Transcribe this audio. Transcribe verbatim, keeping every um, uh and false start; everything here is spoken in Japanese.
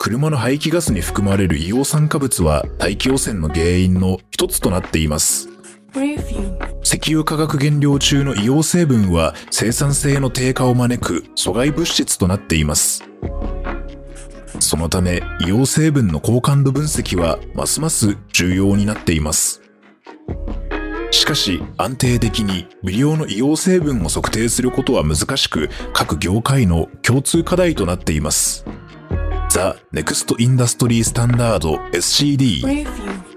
車の排気ガスに含まれる硫黄酸化物は大気汚染の原因の一つとなっています。石油化学原料中の硫黄成分は生産性の低下を招く阻害物質となっています。そのため硫黄成分の高感度分析はますます重要になっています。しかし安定的に微量の硫黄成分を測定することは難しく、各業界の共通課題となっています。The Next Industry Standard エスシーディー